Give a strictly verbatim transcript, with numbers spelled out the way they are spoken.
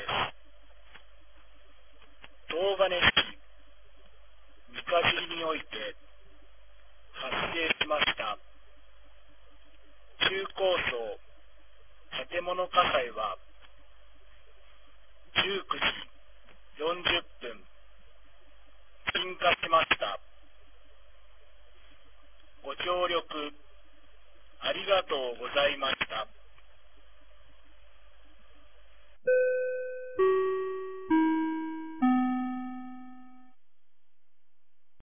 です。東金市三日尻において発生しました中高層建物火災はじゅうくじよんじゅっぷん鎮火しました。ご協力ありがとうございました。